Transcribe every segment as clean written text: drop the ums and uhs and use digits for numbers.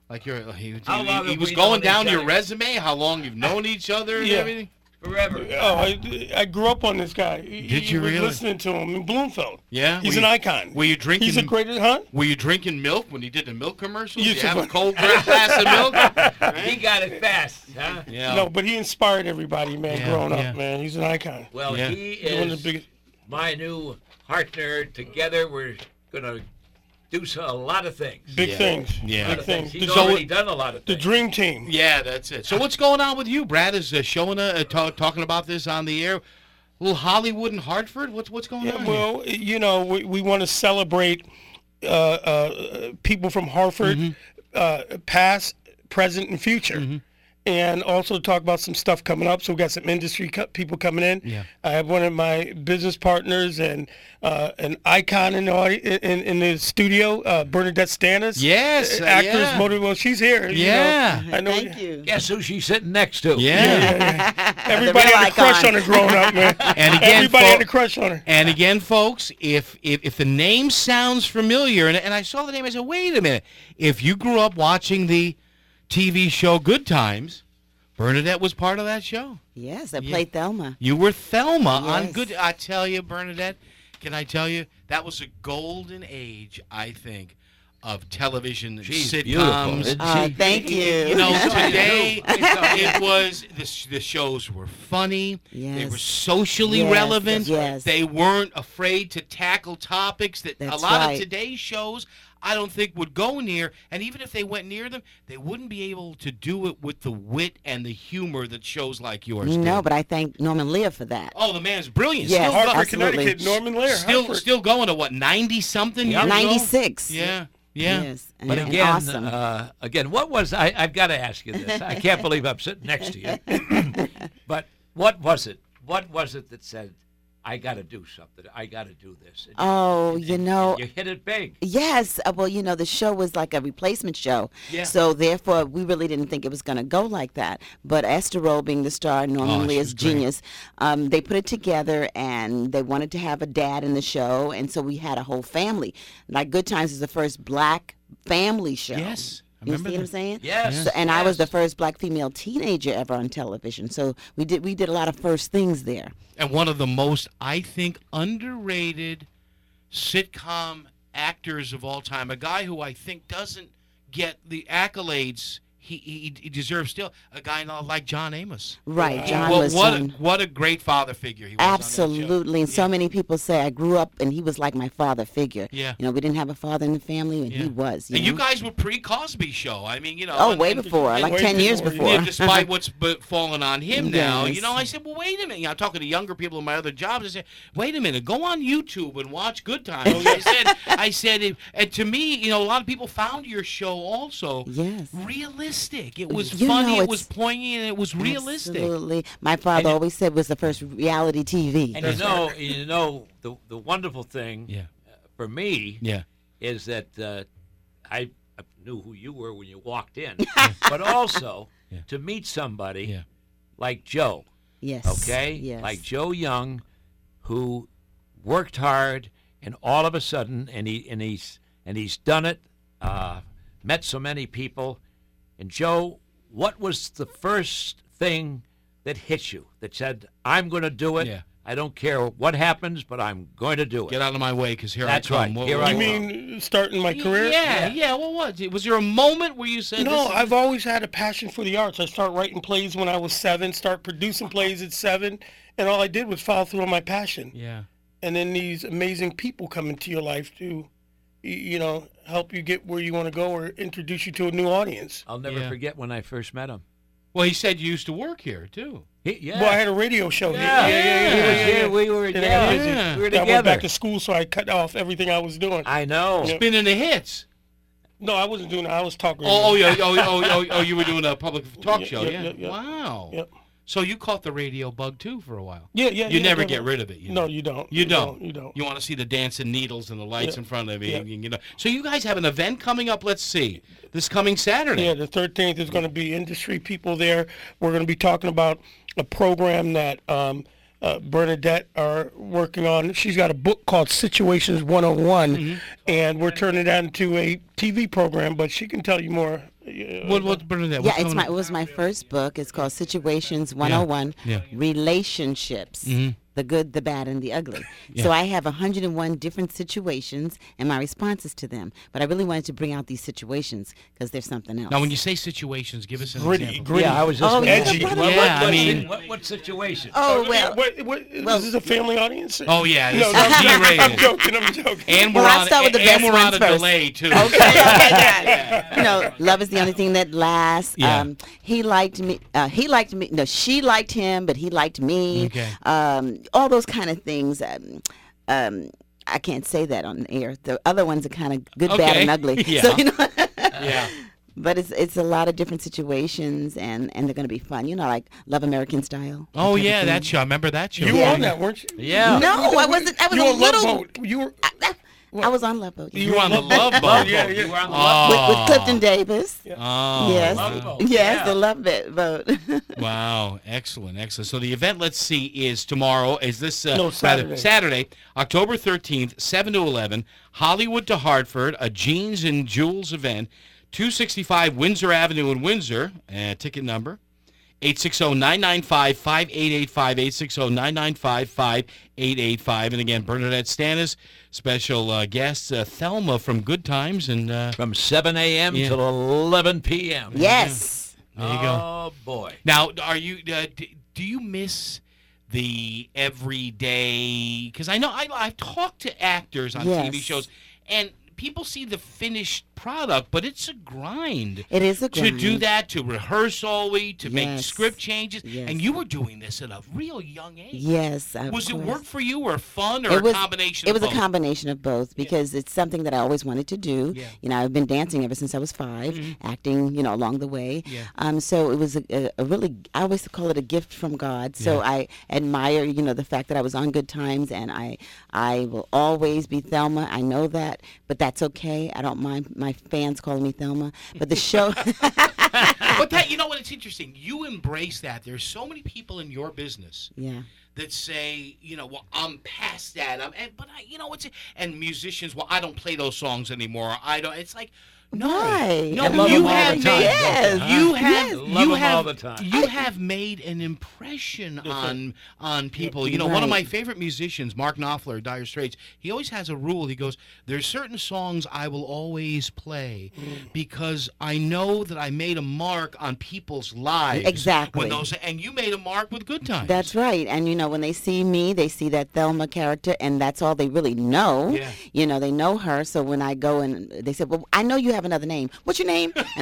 Like he How long he have was we going known down each your other? resume, how long you've known each other and everything? Forever. Oh, I grew up on this guy. Did you was really? listening to him in Bloomfield. Yeah? He's Were an you- icon. Were you drinking? He's a great, huh? Were you drinking milk when he did the milk commercials? Yes, You have a sir. cold glass of milk? He got it fast, huh? Yeah. No, but he inspired everybody, man, Yeah, growing yeah. up, man. He's an icon. Well, Yeah. he He's one of is the biggest. my new partner. Together, we're going to do a lot of things. Big things. Yeah. A lot Big of things. things. He's So already done a lot of the things. dream team. Yeah, that's it. So what's going on with you? Brad is showing talking about this on the air. A little Hollywood and Hartford. What's going Yeah, on? Here? well, you know, we want to celebrate people from Hartford, past, present, and future. And also talk about some stuff coming up. So we got some industry people coming in. Yeah. I have one of my business partners and an icon in the studio, Bernadette Stanis. Yes, actress, yeah. well, she's here. Yeah. You know. I know. Thank you. Guess who she's sitting next to? Yeah. Everybody real had a crush icon. on her growing up, man. And again, Everybody had a crush on her. And again, folks, if the name sounds familiar, and I saw the name, I said, wait a minute. If you grew up watching the TV show Good Times, Bernadette was part of that show. Yes, I played Thelma. You were Thelma on Yes. Good. I tell you, Bernadette, can I tell you, that was a golden age, I think, of television She's sitcoms. beautiful, isn't she? Thank you. You know, today it was the shows were funny. They Yes. were socially Yes, relevant. yes. They weren't afraid to tackle topics that a That's lot right. of today's shows I don't think would go near. And even if they went near them, they wouldn't be able to do it with the wit and the humor that shows like yours No, did. but I thank Norman Lear for that. Oh, the man's brilliant. Yes. Still, Hartford, absolutely. Connecticut, Norman Lear. Hartford. still going to what, 90-something years old? 96. Yeah, yeah. Yes. But and again, awesome. what was I've got to ask you this. I can't believe I'm sitting next to you. But what was it? What was it that said, I got to do something. I got to do this. And Oh, and- you and know, you hit it big. yes. Well, you know, the show was like a replacement show. Yeah. So therefore, we really didn't think it was going to go like that. But Esther Roll being the star, Norman Oh, she Lear's was great. genius, they put it together and they wanted to have a dad in the show. And so we had a whole family. Like Good Times is the first black family show. Yes. I You see remember what I'm that. saying? Yes. So, and I was the yes. first black female teenager ever on television. So we did a lot of first things there. And one of the most, I think, underrated sitcom actors of all time. A guy who I think doesn't get the accolades he deserves still. A guy like John Amos. Right, John Well, was what a great father figure he was. on that show. absolutely, and so many people say I grew up and he was like my father figure. Yeah. You know, we didn't have a father in the family, and Yeah. he was. And you know? guys were pre-Cosby Show. I mean, you know. Oh, and- way and- before, and- like way 10 years before, before. Yeah, despite what's fallen on him now, Yes. you know, I said, well, wait a minute. You know, I'm talking to younger people in my other jobs. I said, wait a minute, go on YouTube and watch Good Times. I said, and to me, you know, a lot of people found your show also Yes. realistic. It was You funny, know, it was it's- poignant, and it was realistic. Absolutely. My father And- always said it was the first reality TV. And you know, the wonderful thing Yeah. for me Yeah. is that I knew who you were when you walked in, but also Yeah. to meet somebody Yeah. like Joe, Yes. okay? Yes. Like Joe Young, who worked hard, and all of a sudden, and he's done it. Met so many people, and Joe, what was the first thing that hit you that said, "I'm going to do it. Yeah. I don't care what happens, but I'm going to do it." Get out of my way, because here That's I come. right. Here I You come. mean starting my career? Yeah. Well, what? Was there a moment where you said, No, this is- I've always had a passion for the arts. I started writing plays when I was 7, start producing plays at 7, and all I did was follow through on my passion. Yeah. And then these amazing people come into your life to, you know, help you get where you want to go or introduce you to a new audience. I'll never Yeah. forget when I first met him. Well, he said you used to work here, too. Yeah. Well, I had a radio show here. Yeah. Yeah, yeah, He yeah, was yeah, here. yeah. We were. And I Yeah. got busy. Yeah. We were I together. went back to school, so I cut off everything I was doing. I know. Yeah. Spinning the hits. No, I wasn't doing that. I was talking. Oh, you were doing a public talk Yeah, show, yeah, yeah. yeah, yeah. Wow. Yep. So you caught the radio bug, too, for a while. Yeah, yeah. You yeah, never yeah, get yeah. rid of it. No, you don't. You don't. You don't. You want to see the dancing needles and the lights Yeah. in front of you. Yeah. You know. So you guys have an event coming up, let's see, this coming Saturday. Yeah, the 13th is going to be industry people there. We're going to be talking about a program that Bernadette are working on. She's got a book called Situations 101, and we're turning that into a TV program. But she can tell you more. What's Bernadette? Yeah, it was my first book. It's called Situations 101, Yeah. Relationships, the good, the bad, and the ugly. So I have 101 different situations and my responses to them. But I really wanted to bring out these situations because there's something else. Now, when you say situations, give us an Gritty, example. gritty. Yeah, I was just Oh, gonna yeah, ask you, what- Yeah, I what's mean- in- what situation? Oh, well. Is this a family audience? Oh, yeah, this No, is I'm G-rated. joking. I'm joking. And Well, we're I'll on, start with the and best we're on ones a first. delay, too. You know, love is the only thing that lasts. Yeah. He liked me. He liked me. No, she liked him, but he liked me. Okay. All those kind of things. I can't say that on the air. The other ones are kind of good, bad, Okay. and ugly. Yeah. So, you know. Yeah. But it's a lot of different situations, and they're going to be fun. You know, like Love American Style. Oh, that type of yeah, thing. that show. I remember that show. You were on that, weren't you? Yeah. No, I wasn't. I was You a were on Love little. Boat. You were. I was on Love Boat. You were on the Love Boat. Love Yeah, Boat. yeah. You were on the Oh. Love with Clifton Davis. Oh, Yes. Love Boat. Yes, Yeah. the Love Boat. wow, excellent, excellent. So the event, let's see, is tomorrow. Is this No, Saturday. Saturday, October 13th, 7 to 11, Hollywood to Hartford, a jeans and jewels event, 265 Windsor Avenue in Windsor. Ticket number 860-995-5885, 860-995-5885. And again, Bernadette Stanis, special guest, Thelma from Good Times. And From 7 a.m. Yeah. till 11 p.m. Yes. there you go. Oh, boy. Now, are you? Do you miss the everyday? Because I know I've talked to actors on Yes. TV shows, and people see the finished product, but it's a grind. It is a grind. To do that, to rehearse always, to make Yes. script changes, Yes. and you were doing this at a real young age. Yes. of Was it course. work for you, or fun, or It was a combination? It was of a both? combination of both because it's something that I always wanted to do. Yeah. You know, I've been dancing ever since I was 5, acting, you know, along the way. Yeah. So it was a really, I always call it a gift from God. So Yeah. I admire, you know, the fact that I was on Good Times, and I will always be Thelma. I know that, but that's okay. I don't mind my fans calling me Thelma. But the show, But that, you know what? It's interesting. You embrace that. There's so many people in your business yeah. that say, you know, well, I'm past that. You know, and musicians, well, I don't play those songs anymore. I don't. It's like, no, Right. no, I love you them all have the time, made, Yes. don't you, you huh? have, Love you them have, all the time. you have made an impression on people. You know, one of Right. my favorite musicians, Mark Knopfler, Dire Straits, he always has a rule. He goes, "There's certain songs I will always play because I know that I made a mark on people's lives." Exactly. When those, and you made a mark with Good Times. That's right. And, you know, when they see me, they see that Thelma character, and that's all they really know. Yeah. You know, they know her. So when I go and they said, well, I know you have another name. What's your name? And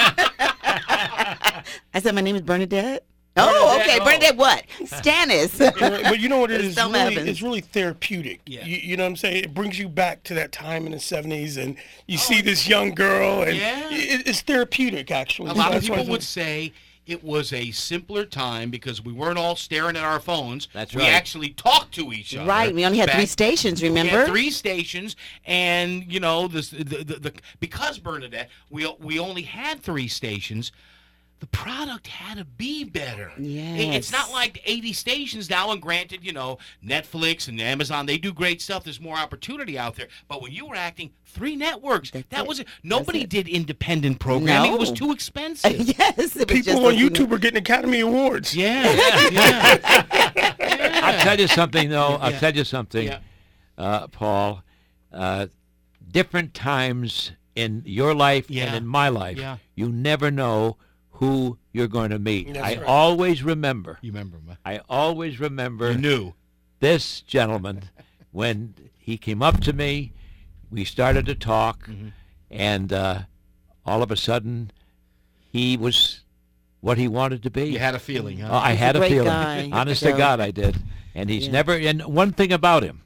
I said, my name is Bernadette. Oh, Bernadette, okay. oh. Bernadette what? Stannis. But you know what it is? Thelma Really, Evans. it's really therapeutic. Yeah. You know what I'm saying? It brings you back to that time in the 70s, and you see this young girl, and Yeah. it's therapeutic, actually. A lot of That's why people would it's- say it was a simpler time because we weren't all staring at our phones. That's We right. actually talked to each other. Right. We only had 3 Back- stations, We remember? had 3 stations, and you know the because Bernadette, we only had 3 stations. The product had to be better. It's not Yes. like 80 stations now, and granted, you know, Netflix and Amazon, they do great stuff. There's more opportunity out there. But when you were acting, 3 networks. That's That it. was it. Nobody it. did independent programming. It was No. too expensive. Yes. It was just People on like, you know- YouTube are getting Academy Awards. Yeah, yeah. I'll tell you something, though. I'll Yeah. tell you something, Yeah. Paul. Different times in your life Yeah. and in my life, Yeah. you never know who you're going to meet. That's I right. always remember. You remember, man? I always remember You knew. this gentleman when he came up to me. We started to talk, and all of a sudden, he was what he wanted to be. You had a feeling, huh? Oh, I He's had a a great feeling. guy, Honest to Joe. God, I did. And he's Yeah. never. And one thing about him,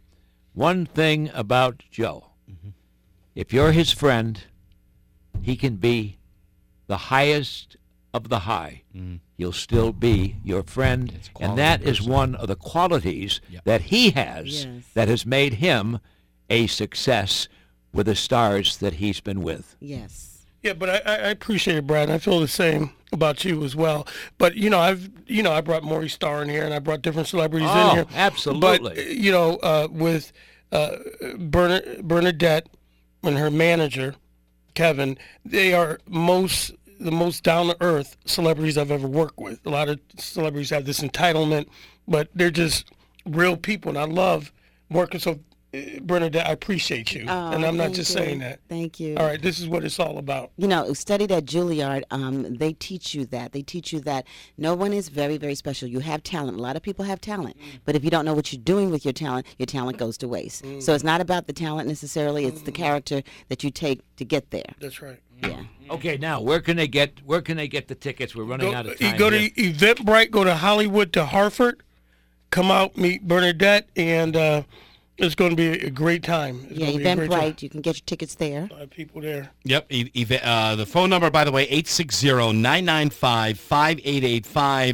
Joe, if you're his friend, he can be the highest of the high. He'll still be your friend, It's and quality that is person. one of the qualities Yep. that he has Yes. that has made him a success with the stars that he's been with. Yes. Yeah, but I appreciate it, Brad. And I feel the same about you as well. But I brought Maurice Starr in here, and I brought different celebrities in here. Absolutely. But with Bernadette and her manager Kevin, they are the most down to earth celebrities I've ever worked with. A lot of celebrities have this entitlement, but they're just real people, and I love working. So, Bernadette, I appreciate you, and I'm not just saying that. Thank you. All right, this is what it's all about. Studied at Juilliard, they teach you that. They teach you that no one is very, very special. You have talent. A lot of people have talent. But if you don't know what you're doing with your talent goes to waste. So it's not about the talent necessarily. It's the character that you take to get there. That's right. Yeah. Okay, now where can they get the tickets? We're running out of time. Go here. to Eventbrite. Go to Hollywood to Hartford. Come out, meet Bernadette, and it's going to be a great time. Eventbrite. You can get your tickets there. A lot of people there. Yep. The phone number, by the way, 860-995-5885,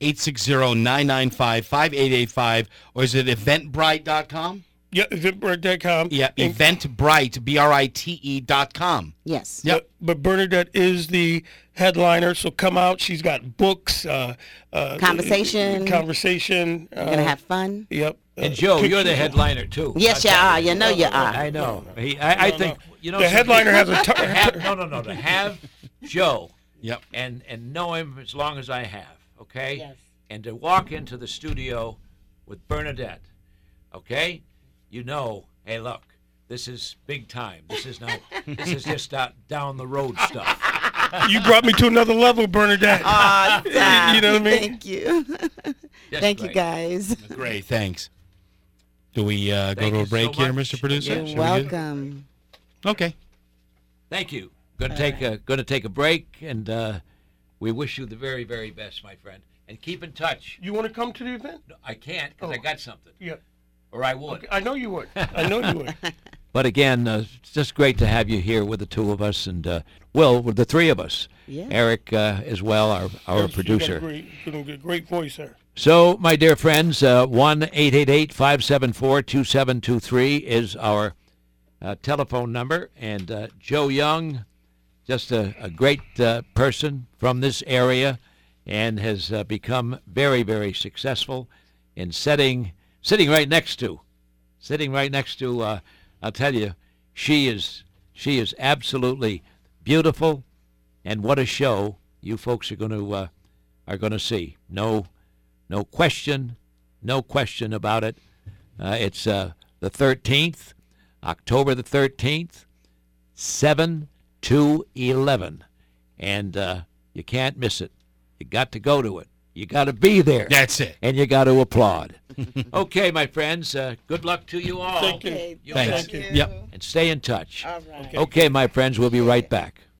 860-995-5885, or is it eventbrite.com? Yeah, Eventbrite.com. Yeah, Eventbrite, BRITE.com. Yes. Yep. But Bernadette is the headliner, so come out. She's got books, Conversation. Conversation. We're going to have fun. Yep. And Joe, you're the headliner too. Yes, you are. You know you are. I know. I think the headliner has a to have Joe. Yep. And know him as long as I have. Okay. Yes. And to walk into the studio with Bernadette. Okay. Hey, look, this is big time. This is just down the road stuff. You brought me to another level, Bernadette. Stop. You know what I mean? Thank you. Thank you, guys. Great, thanks. Do we go Thank to you a break so here, much. Mr. Producer? You're Shall we do- Welcome. Okay. Thank you. Going to take a break, and we wish you the very, very best, my friend. And keep in touch. You want to come to the event? No, I can't because I got something. Yeah. Or I would. Okay, I know you would. I know you would. But again, it's just great to have you here with the two of us, and with the three of us. Yeah. Eric as well, our producer. You got a great voice there. So, my dear friends, 1-888-574-2723 is our telephone number. And Joe Young, just a great person from this area, and has become very, very successful in sitting right next to, I'll tell you, she is absolutely beautiful, and what a show you folks are going to see. No question about it. It's the 13th, October the 13th, 7 to 11, and you can't miss it. You got to go to it. You got to be there. That's it. And you got to applaud. Okay, my friends. Good luck to you all. Thank you. Okay, Thanks. Thank you. Yep. And stay in touch. All right. Okay, my friends. We'll be right back.